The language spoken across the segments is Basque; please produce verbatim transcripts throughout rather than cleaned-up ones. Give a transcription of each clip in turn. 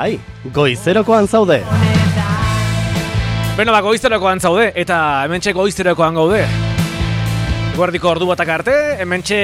Bai, goizerokoan zaude. Beno, ba, goizerokoan zaude, eta hementxe goizerokoan gaude. Guardiko ordu batak arte, hementxe...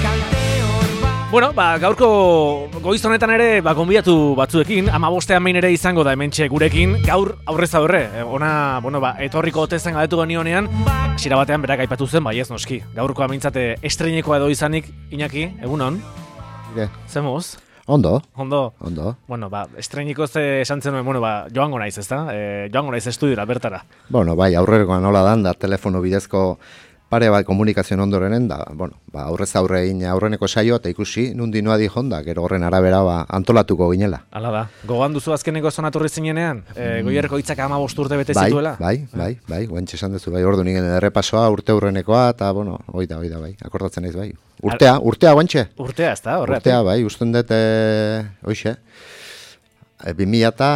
Bueno, ba, gaurko goiz honetan ere, ba, gonbidatu batzuekin, hamabostean behin ere izango da hementxe gurekin, gaur aurrez aurre. Ona, bueno, ba, etorriko otezen galdetu genionean, hasiera batean berak aipatu zen, bai ez noski. Gaurkoa mintzate estreinekoa edo izanik, Iñaki, egunon? Ire. Zemuz? Ondo. Ondo. Ondo. Bueno, ba, estreiniko ze esan zenuen, bueno, ba, joango naiz, ezta? E, joango naiz estudiora, bertara. Bueno, bai, aurrekoan nola dan, da telefono bidezko pare bat komunikazioen ondorenen, da, bueno, ba, aurrez aurre egin aurreneko saio, eta ikusi, nundi noa di honda, gero horren arabera, ba, antolatuko ginela. Hala da. Gogoan duzu azkeneko zonaturri zinenean, e, goierreko hitzak hamabost urte bete bai, zituela? Bai, bai, bai, guantxe esan duzu, bai, ordu nigen errepasoa, urte aurrenekoa, eta, bueno, oida, oida, bai, akordatzen naiz, bai. Urtea, urtea, guantxe? Urtea, ez da, horreatik. Urtea, bai, usten dut, e, oixe, e, bi mila eta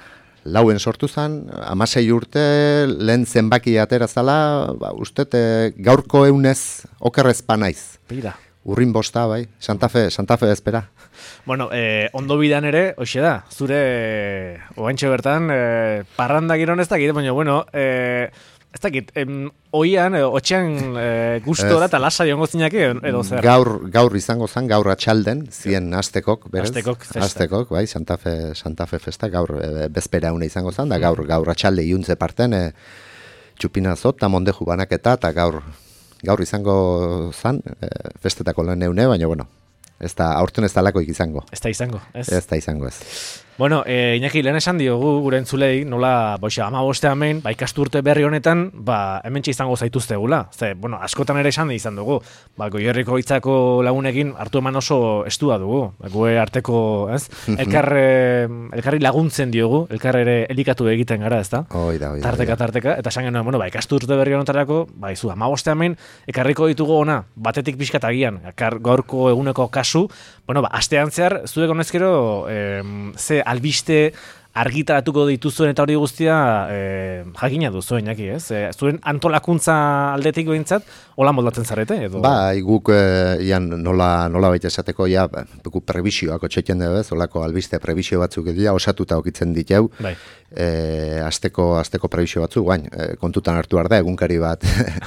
lauen sortu zen, hamasei urte, lehen zenbaki atera zala, ba, uste, e, gaurko eunez okerrez panaiz. Pira. Urrin bosta, bai, Santa Fe, Santa Fe espera. Bueno, eh, ondo bidan ere, hoxe da, zure, oantxe bertan, eh, parranda giron ez dakit, baina, bueno, eh, ez dakit, em, oian, eh, otxean eh, gustora eta lasa jongo zinake, edo zer? Gaur, gaur izango zen, gaur atxalden, zien astekok, berez? Astekok festa. Astekok, bai, Santa Fe, Santa Fe festa, gaur e, bezpera une izango zen, da gaur, gaur atxalde iuntze parten, e, txupina zot, eta mondeju banaketa, eta gaur, gaur izango zen, e, festetako lan eune, baina, bueno, ez da, aurten ez da lakoik izango. Ez da izango, ez? Ez da izango, ez. Bueno, e, Iñaki, lehen esan diogu gure entzulei, nola, boixa, hamabostean behin, ba, ikasturte berri honetan, ba, hementxe izango zaituztegula. Ze, bueno, askotan ere esan izan dugu, ba, goierriko hitzako lagunekin hartu eman oso estua dugu, gue arteko, ez? Elkar, elkarri laguntzen diogu, elkar ere elikatu egiten gara, ez da? Oida, oida. Tarteka, tarteka, eta esan genuen, bueno, ba, ikasturte berri honetarako, ba, izu, hamabostean behin, ekarriko ditugu ona, batetik pixkat agian, ekar, gaurko eguneko kasu, bueno, ba, astean zehar, zuek honezkero, eh, ze albiste argitaratuko dituzuen eta hori guztia eh, jakina duzu, Iñaki, ez? E, zuen antolakuntza aldetik behintzat, hola moldatzen zarete, edo? Ba, guk e, ian nola, nola baita esateko, ja, guk prebisioak otxetzen dugu, ez, holako albiste prebisio batzuk edo, osatuta okitzen ditu, bai. e, asteko, asteko prebisio batzuk, bain, e, kontutan hartu behar da, egunkari bat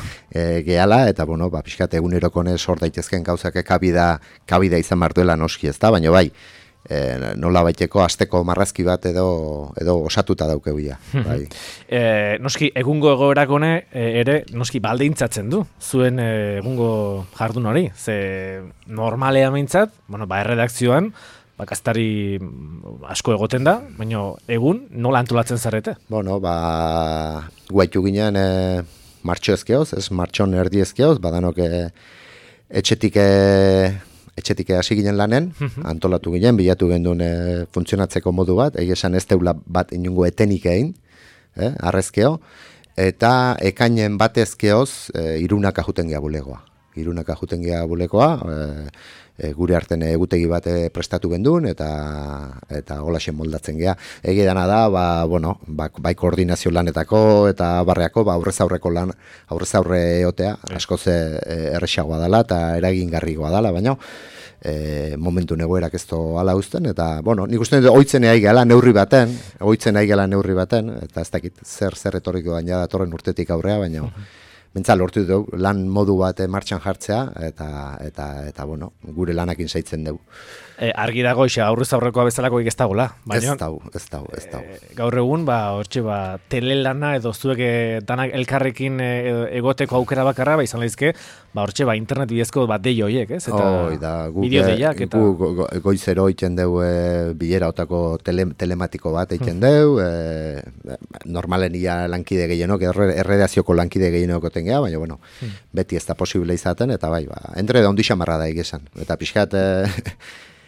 e, gehala, eta, bueno, ba, pixkat egunerokonez hor daitezken gauzak kabida, kabida izan martuela noski, ez da, baina bai, E, nola baiteko asteko marrazki bat edo edo osatuta daukeuia. Bai. E, noski, egungo egoerakone e, ere, noski, baldintzatzen du, zuen e, egungo jardun hori. Ze normalea meintzat, bueno, ba, erredakzioan, ba, kaztari asko egoten da, baina egun nola antolatzen zarete? Bueno, ba, guaitu ginen e, martxo ezkeoz, ez martxon erdi ezkeoz, badanok e, etxetik e, etxetik hasi ginen lanen, antolatu ginen, bilatu gendun e, funtzionatzeko modu bat, egia esan ez teula bat inungo etenik egin, eh, arrezkeo, eta ekainen batezkeoz e, irunak ajuten gea bulegoa. Irunak ajuten gea bulegoa, e, e, gure arten egutegi bat prestatu gendun, eta eta holaxen moldatzen gea. Egia dana da, ba, bueno, ba, bai koordinazio lanetako, eta barreako, ba, aurrez aurreko lan, aurrez aurre eotea, askoz e, erresagoa dela, eta eragingarrigoa dela, baina, e, momentu negoerak ez to ala uzten, eta, bueno, nik uste dut oitzen egai gala neurri baten, oitzen egai gala neurri baten, eta ez dakit zer, zer etorriko baina datorren urtetik aurrea, baina, bentsal lortu dugu lan modu bat martxan jartzea, eta, eta, eta bueno, gure lanakin zaitzen dugu. E, argi dago, isa, aurrez aurrekoa bezalakoik ez dagoela. Ez dago, ez dago, ez dago. E, gaur egun, ba, hortxe, ba, telelana edo zuek e, danak elkarrekin e, egoteko aukera bakarra, ba, izan lehizke, ba, hortxe, ba, internet bidezko bat deio horiek, ez? Eta Oi, da, bideo deiak, eta... Gu, go, go, goizero egiten dugu e, bilera otako tele, telematiko bat egiten dugu, e, normalen ia lankide gehienok, erredazioko lankide gehienok oten geha, baina, bueno, hmm. beti ez da posible izaten, eta bai, ba, entre da ondixan marra da egizan. Eta pixkat... E,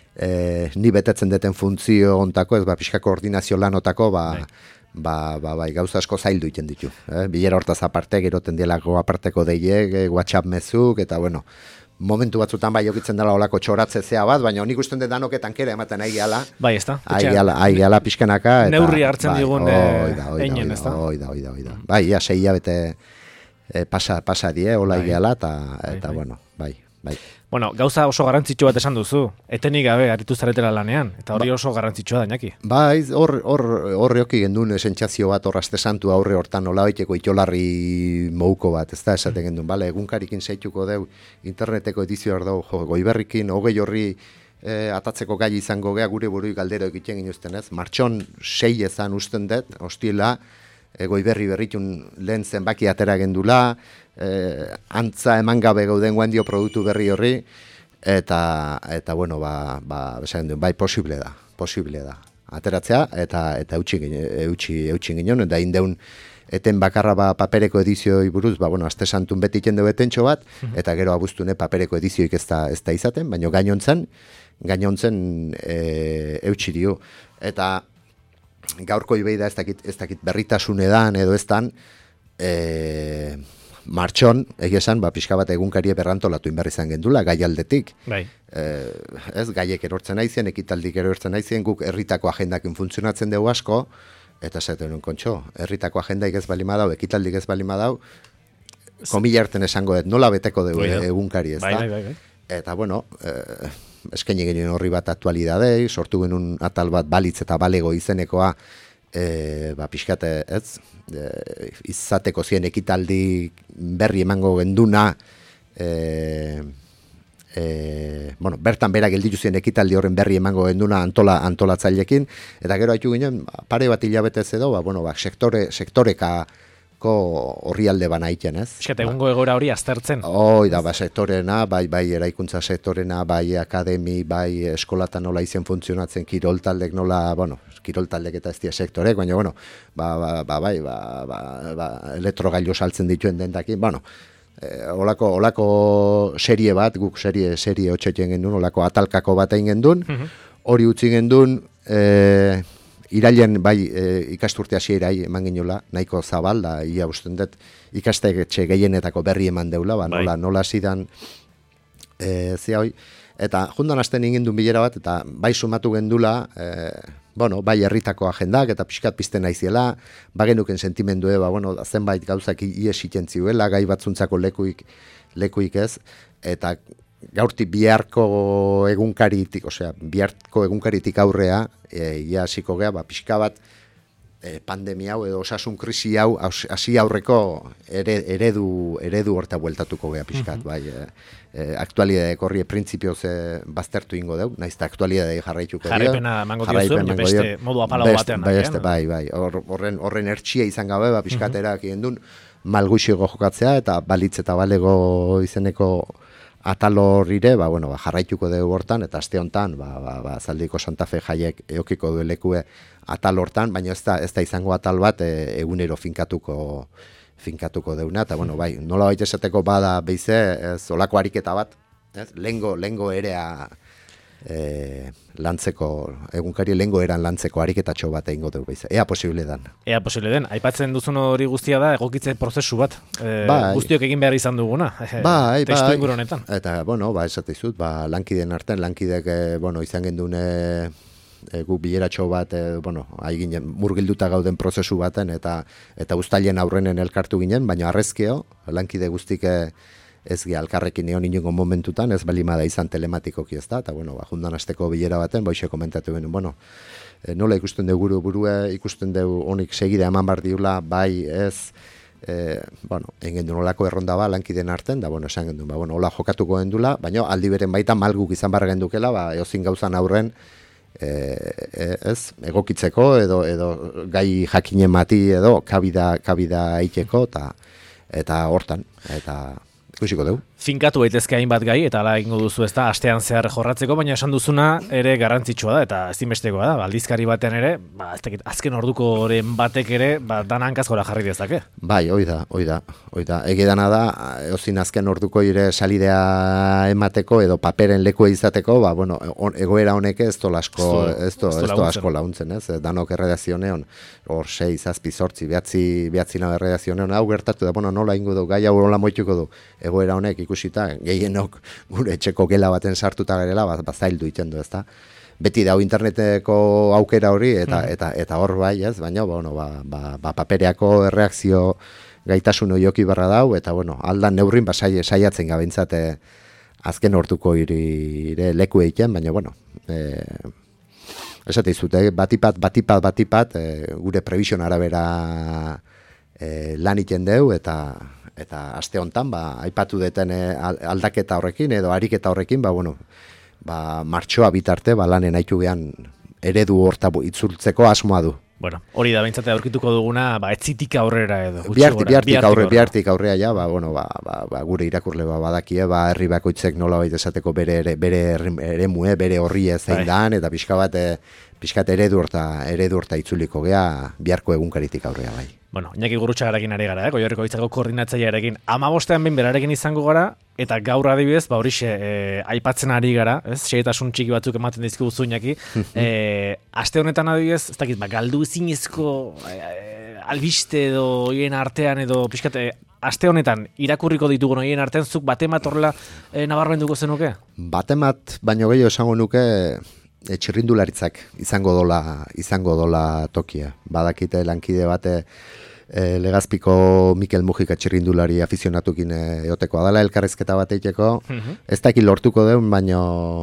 E, ni betetzen deten funtzio ontako, ez ba, pixka koordinazio lanotako, ba, ba, ba, ba, gauza asko zaildu iten ditu. Eh? Bilera hortaz aparte, geroten dielako aparteko deiek, e, WhatsApp mezuk, eta bueno, momentu batzutan bai okitzen dela olako txoratzezea bat, baina nik usten dut danoketan kera ematen ahi gala. Bai, ez da. Ahi gala pixkanaka. Neurri hartzen bai, digun einen, ez da. Oida, oida, oida. Bai, ja, sei hilabete e, pasa, pasa die, hola bai, gala, eta, eta bai, bueno, bai. bai. Bueno, gauza oso garrantzitsu bat esan duzu, etenik gabe aritu zaretela lanean, eta hori oso garrantzitsua da, Iñaki. Bai, hor hor hor eoki gendun sentsazio bat hor aste santu aurre hortan nolabaiteko itolarri mouko bat, ez da esaten gendun, bale, egunkarikin seituko deu, interneteko edizio hor dau, jo, goiberrikin, hogei horri e, atatzeko gai izango gea gure burui galdero egiten ginuzten, ez? Martxon sei ezan usten dut, hostiela, e, goiberri berritun lehen zenbaki atera gendula, Eh, antza eman gabe gauden guandio produktu berri horri eta eta bueno ba ba esan duen bai posible da posible da ateratzea eta eta eutsi eutsi eutsi ginen da indeun eten bakarra ba papereko edizioi buruz ba bueno aste santun beti jende betentxo bat eta gero abuztune papereko edizioik ez da ez da izaten baino gainontzen gainontzen e, eutsi dio eta gaurko ibeida ez dakit ez dakit berritasunedan edo eztan eh Martxon, egia esan, ba, pixka bat egunkarie berrantolatu inberri izan gendula, gai aldetik. Bai. Eh, ez, gaiek erortzen aizien, ekitaldik erortzen aizien, guk herritako agendakin funtzionatzen dugu asko, eta zaten nuen kontxo, herritako agendaik ez bali madau, ekitaldik ez bali madau, komila hartzen esango dut, nola beteko dugu egunkari, ez da? Bai, bai, bai. Eta, bueno, eh, eskaini genuen horri bat aktualidadei, sortu genuen atal bat balitz eta balego izenekoa, E, ba, pixkate, ez, e, izateko zien ekitaldi berri emango genduna, e, e, bueno, bertan bera gelditu zien ekitaldi horren berri emango genduna antola, antolatzailekin, eta gero haitu ginen, pare bat hilabetez edo, ba, bueno, ba, sektore, sektoreka horri alde bana iten, ez? Eskete, egungo egoera hori aztertzen. Hoi da, ba, sektorena, bai, bai, eraikuntza sektorena, bai, akademi, bai, eskolatan nola izen funtzionatzen, kiroltaldek nola, bueno, kiroltaldek eta ez dira sektorek, baina, bueno, ba, ba, ba, bai, ba, ba, ba, elektrogailu saltzen dituen dendakin, bueno, eh, olako, olako serie bat, guk serie, serie hotxetien gendun, olako atalkako bat egin gendun, hori utzi gendun, eh, irailen bai e, ikasturte hasierai eman ginola, nahiko zabal da, ia usten dut ikastetxe gehienetako berri eman deula, ba, nola, bai. nola zidan e, zia hoi, eta jundan hasten ingin duen bilera bat, eta bai sumatu gendula, e, bueno, bai herritako agendak, eta pixkat pizten naiziela, bagenuken sentimendue, ba, bueno, zenbait gauzak ies iten ziuela, gai batzuntzako lekuik, lekuik ez, eta gaurtik biharko egunkaritik, osea, biharko egunkaritik aurrea, e, ia hasiko gea, ba, pixka bat e, pandemia hau edo osasun krisi hau hasi aurreko ere, eredu eredu horta bueltatuko gea pixkat, bai, e, e, aktualidadek horri printzipioz e, baztertu ingo deu, naiz eta aktualidadei jarraituko dio. Jarraipena mango diozu, beste modu apalago batean. Beste, bai, bai, horren, horren ertxia izan gabe, ba, pixkatera uh-huh. duen malguxiego jokatzea, eta balitz eta balego izeneko atal horrire, ba, bueno, ba, jarraituko dugu hortan, eta aste honetan, ba, ba, ba, Zaldiko Santa Fe jaiek eokiko du lekue atal hortan, baina ez da, ez da izango atal bat e, egunero finkatuko finkatuko deuna, eta bueno, bai, nola baita esateko bada beize, ez olako ariketa bat, ez, lengo, lengo erea e, lantzeko, egunkari lengo eran lantzeko ariketatxo bat egingo dugu beize, ea posible dan. Ea posible den, aipatzen duzun hori guztia da, egokitze prozesu bat, e, bai, guztiok egin behar izan duguna, bai, testu bai, inguru honetan. Eta, bueno, ba, esatizut, ba, lankideen artean, lankidek, e, bueno, izan gendune, e, gu bileratxo bat, e, bueno, haiginen murgilduta gauden prozesu baten, eta eta uztailen aurrenen elkartu ginen, baina arrezkeo, lankide guztik e, ez ge alkarrekin egon inongo momentutan, ez balimada izan telematikoki ez da, eta bueno, ba, jundan asteko bilera baten, boixe komentatu genuen, bueno, e, nola ikusten dugu guru burue, ikusten dugu honik segide eman bar diula, bai ez, e, bueno, egin duen olako erronda ba, lankideen arten, da, bueno, esan genduen, ba, bueno, hola jokatuko gendula, baina aldi beren baita malguk izan barra gendukela, ba, eozin gauzan aurren, e, e, ez, egokitzeko, edo, edo gai jakinen mati, edo kabida, kabida eiteko, eta eta hortan, eta ikusiko dugu. Finkatu daitezke hainbat gai, eta ala egingo duzu ez da, astean zehar jorratzeko, baina esan duzuna ere garrantzitsua da, eta ezinbestekoa da, aldizkari batean ere, ba, ez dakit, azken ordukoren batek ere, ba, dana hankaz gora jarri dezake. Bai, hoi da, hoi da, hoi da. Ege dana da, eozin azken orduko ire salidea emateko, edo paperen lekua izateko, ba, bueno, on, egoera honek ez to asko, ez to, ez to asko launtzen, ez? Danok erredazionean, hor sei, zazpi, zortzi, behatzi, behatzi nago erredazionean, hau gertatu da, bueno, nola ingo du, gai hau nola moituko du, egoera honek ikusita, gehienok gure etxeko gela baten sartuta garela, ba, ba zaildu iten du, ezta. Beti dago interneteko aukera hori, eta mm. eta eta hor bai, ez, baina, bueno, ba, ba, ba papereako erreakzio gaitasun hoioki barra dau, eta, bueno, aldan neurrin, ba, saiatzen gabentzate azken orduko ire leku egiten, baina, bueno, e, esate izute, batipat, batipat, batipat, e, gure prevision arabera e, lan iten deu, eta eta aste hontan, ba, aipatu deten e, aldaketa horrekin, edo ariketa horrekin, ba, bueno, ba, martxoa bitarte, ba, lanen haitu gehan eredu horta itzultzeko asmoa du. Bueno, hori da behintzate aurkituko duguna, ba, etzitik aurrera edo. Biartik, biartik, aurre, biartik aurrea ja, ba, bueno, ba, ba, ba, gure irakurle ba, badakie, ba, herri bakoitzek nola baita esateko bere, bere eremue, bere horri ez zein dan, eta pixka bat, pixkat eredu horta, eredu horta itzuliko gea, biharko egunkaritik aurrea bai. Bueno, Iñaki Gurrutxagarekin ari gara, eh? Goierriko Hitzako koordinatzailearekin. Hamabostean behin berarekin izango gara, eta gaur adibidez, ba horixe, e, aipatzen ari gara, ez? Xehetasun txiki batzuk ematen dizkiguzu Iñaki. e, aste honetan adibidez, ez dakit, ba, galdu ezinezko e, albiste edo hien artean edo pixkat, e, aste honetan irakurriko ditugun hien artean zuk batemat horrela e, nabarmenduko zenuke? Batemat, baino gehiago esango nuke, e, txirrindularitzak izango dola, izango dola tokia. Badakite lankide bate e, Legazpiko Mikel Mujika txirrindulari afizionatukin eoteko adala elkarrezketa bat eiteko. Uh-huh. Ez dakit lortuko deun, baino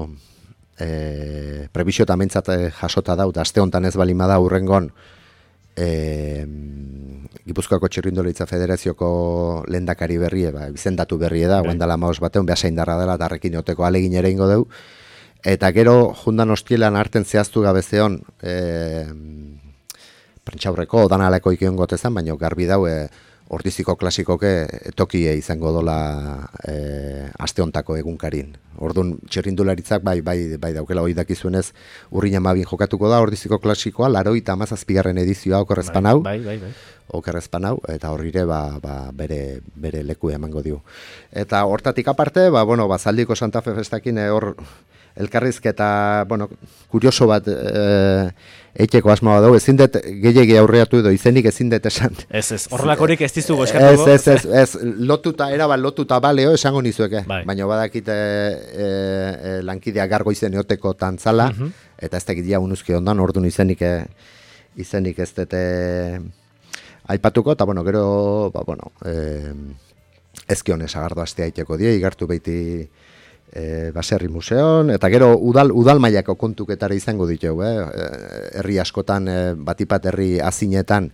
e, prebizio eta mentzat jasota daut, aste honetan ez balima da urrengon e, Gipuzkoako Txirrindularitza Federazioko lehendakari berrie, ba, izendatu berrie da, guendala maos bateun, beha darra dela, eta arrekin eoteko alegin ere ingo deu. Eta gero, jundan ostielan arten zehaztu gabezeon, e, prentxaurreko, odanaleko ikion gotezan, baina garbi dau, e, ordiziko klasikoke tokie izango dola e, aste hontako egunkarin. Orduan, txirrindularitzak bai, bai, bai daukela hori dakizuenez, urrin amabin jokatuko da, ordiziko klasikoa, laroi eta amazazpigarren edizioa okerrezpan hau, bai, bai, bai. okerrezpan hau, eta horrire ba, ba, bere, bere leku emango dio. Eta hortatik aparte, ba, bueno, ba, Zaldiko Santa Fe festakin hor, elkarrizketa, bueno, kurioso bat e, eiteko asmoa dugu, ezin dut gehiagi aurreatu edo izenik ezin dut esan. Ez, ez, horrelakorik ez dizugu eskatuko. Ez, ez, ez, ez, lotuta, erabat lotuta baleo esango nizueke, bai. Baina badakit e, e, e, lankidea gargo izen eoteko tantzala, uh-huh. Eta ez dakit ja unuzki ondan, orduan izenik, e, izenik ez dute aipatuko, eta bueno, gero, ba, bueno, e, ezkion esagardo astea eiteko die, igartu beiti E, baserri museon, eta gero udal, udal mailako kontuketara izango ditu, eh? Herri askotan, e, batipat herri azinetan,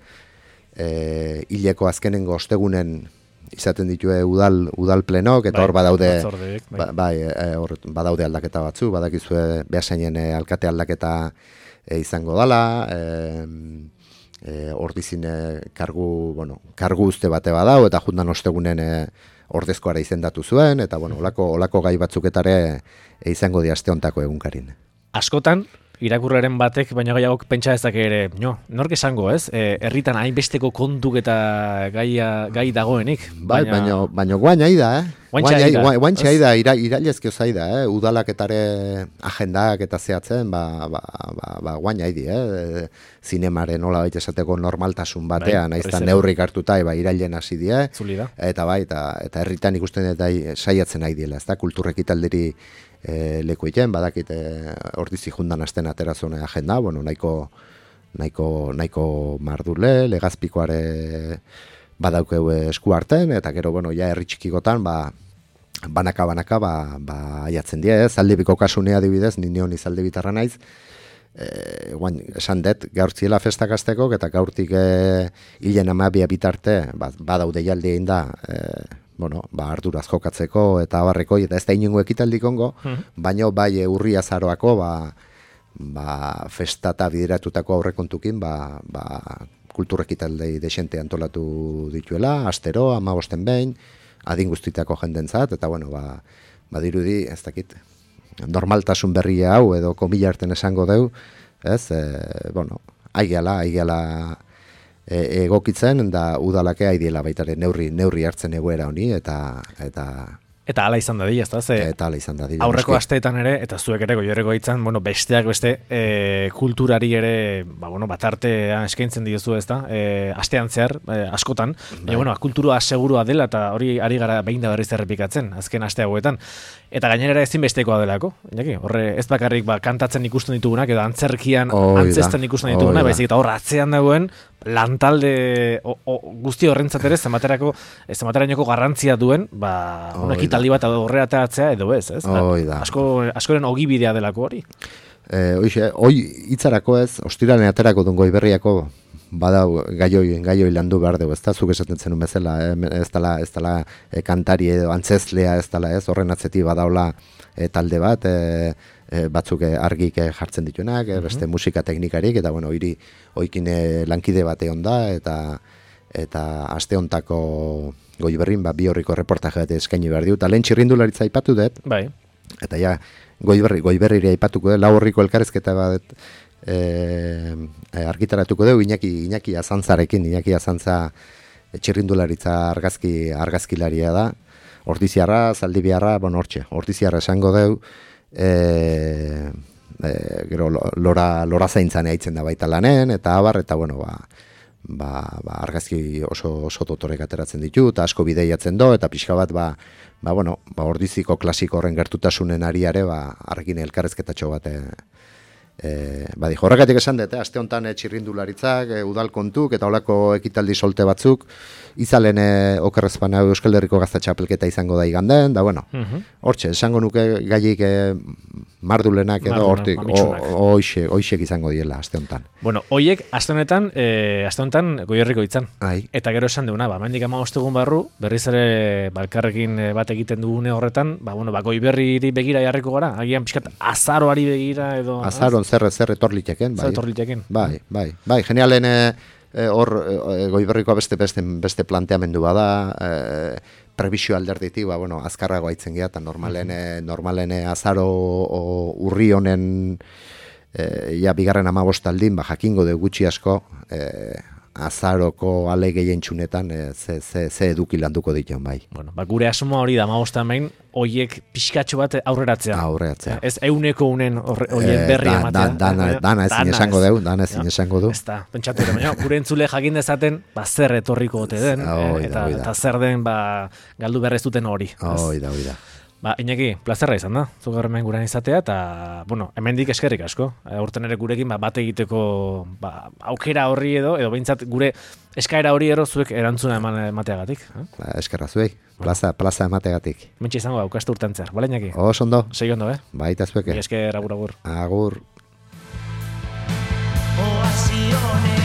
e, hileko azkenengo ostegunen izaten ditue udal, udal plenok, eta bai, hor badaude, bai. Ba, bai, e, hor badaude aldaketa batzu, badakizue behasainen e, alkate aldaketa e, izango dala, e, e, hor dizine kargu, bueno, kargu uste bate badau, eta jundan ostegunen e, ordezkoara izendatu zuen, eta bueno, olako, olako gai batzuketare e, izango di aste hontako egunkarin. Askotan, irakurraren batek, baina gaiagok pentsa ezak ere, no, nork esango ez? E, herritan hainbesteko kontuk eta gaia, gai dagoenik. Bai, baina, baina guain aida, eh? Guain aida, ira, irailezkio zaida, eh? Udalaketare agendak eta zehatzen, ba, ba, ba, ba guain aidi, eh? Zinemaren nola baita esateko normaltasun batean, bai, aiztan neurrik hartuta, eba irailen hasi die, eta bai, eta, eta herritan ikusten eta saiatzen nahi diela, ez da, kulturrek italderi e, leku egiten, badakit ordizi jundan asten aterazone agenda, bueno, nahiko, nahiko, nahiko mardule, Legazpikoare badaukeu esku arten, eta gero, bueno, ja herri txikikotan, ba, banaka-banaka, ba, ba, aiatzen die, ez, Zaldibiko kasunea adibidez, nini honi Zaldibitarra naiz, E, guain, esan dut, gaur ziela festak azteko, eta gaurtik e, hilen amabia bitarte, ba, badaude jaldi egin da, e, bueno, ba, arduraz jokatzeko, eta abarreko, eta ez da inungo ekitaldik ongo, hmm. baino bai e, urri azaroako, ba, ba, festata bideratutako aurrekontukin, ba, ba, kulturrekitaldei desente antolatu dituela, astero, amabosten behin, adin guztitako jendentzat, eta bueno, ba, badirudi, ez dakit, normaltasun berria hau edo komila arten esango deu, ez, e, bueno, aigeala, aigeala e, egokitzen, da udalake aidiela baitare neurri, neurri hartzen egoera honi, eta, eta, Eta hala izan dadila, ez da? Ze eta hala izan dadila. Aurreko asteetan ere, eta zuek ere goierreko hitzan, bueno, besteak beste, e, kulturari ere, ba, bueno, batartea eskaintzen diozu, ez da? E, astean zehar, e, askotan, baina, bueno, kultura segurua dela, eta hori ari gara behin da berriz errepikatzen, azken aste hauetan. Eta gainera ezinbestekoa delako, Iñaki, horre ez bakarrik ba, kantatzen ikusten ditugunak, edo antzerkian Oida, antzesten ikusten ditugunak, baizik eta hor atzean dagoen, lantalde o, o, guzti horrentzat ere zematerako zematerainoko garrantzia duen, ba, bueno, ekitaldi bat aurrera ateratzea edo ez, ez? Da. Asko askoren ogibidea delako hori. Eh, hoxe, hoi hitzarako ez, ostiralen aterako duen Goiberriako badau gaioi gaioi landu behar dugu, ezta zuk esaten zenun bezala, eh? ez dela ez dela eh, kantari edo antzezlea ez dela, ez? Horren atzetik badaula eh, talde bat, eh, eh, batzuk eh, argik eh, jartzen dituenak, eh, beste uh-huh. musika teknikarik eta bueno, hiri oikin eh, lankide bat egon da eta eta aste hontako Goiberrin ba bi horriko reportaje bat eskaini behar diu. Ta lehen txirrindularitza aipatu dut. Bai. Eta ja Goiberri Goiberriri aipatuko dut, lau horriko elkarrizketa bat E, e, argitaratuko dugu Iñaki, Iñaki Azantzarekin, Iñaki Azantza txirrindularitza argazki, argazkilaria da, Ordiziarra, Zaldibiarra, bueno, hortxe, Ordiziarra esango dugu, e, e, gero lora, lora zaintzan eitzen da baita lanen, eta abar, eta bueno, ba, ba, ba argazki oso, oso dotorek ateratzen ditu, eta asko bideiatzen do, eta pixka bat, ba, ba, bueno, ba, Ordiziko klasiko horren gertutasunen ariare, ba, argin elkarrezketatxo bat, e, E, badi, horregatik esan dut, eh? Aste honetan e, txirrindularitzak, e, udal kontuk eta olako ekitaldi solte batzuk, izalen e, okerrezpana Euskal Herriko Gazta Txapelketa izango da iganden, da bueno, hortxe, uh-huh. esango nuke gaiik e, mardulenak edo hortik, oixek izango diela aste honetan. Bueno, oiek aste honetan, e, aste honetan Goierriko itzan. Ai. Eta gero esan deuna, ba, mendik hamabost egun barru, berriz ere balkarrekin bat egiten dugune horretan, ba, bueno, ba, Goiberriri begira jarriko gara, agian pixkat azaroari begira edo... Azaron zer zer etorliteken, bai. Zer etorliteken. Bai, bai, bai, genialen hor e, e, Goiberriko beste beste beste planteamendu bada, e, prebisio alderditik, ba bueno, azkarrago aitzen gea ta normalen mm-hmm. normalen azaro o, urri honen e, ja bigarren hamabost aldin, ba jakingo de gutxi asko, e, azaroko ale gehientsunetan e, ze, ze, ze eduki landuko dituen, bai. Bueno, ba, gure asmoa hori da hamabostan behin, hoiek pixkatxo bat aurreratzea. Aurreratzea. Ez euneko unen horien berri e, da, ematea. Da, dana, dana ezin esango du, dana ezin esango du. Ez da, pentsatu ere, baina gure entzule jakin dezaten, ba, zer etorriko ote den, oh, eta, oida, eta zer den, ba, galdu berrez duten hori. Hoi da, hoi da. Ba, Iñaki, plazerra izan da, zu gaur hemen gurean izatea, eta, bueno, hemendik eskerrik asko. Aurten ere gurekin, ba, bat egiteko, ba, aukera horri edo, edo behintzat gure eskaera hori ero zuek erantzuna eman emateagatik. Eh? Ba, eskerra zuei, plaza, plaza emateagatik. Mentxe izango da, ukastu urtean zer, bale, Iñaki? Os ondo. Segi ondo, eh? Baita zueke. Esker, agur, agur. Agur. Oasiones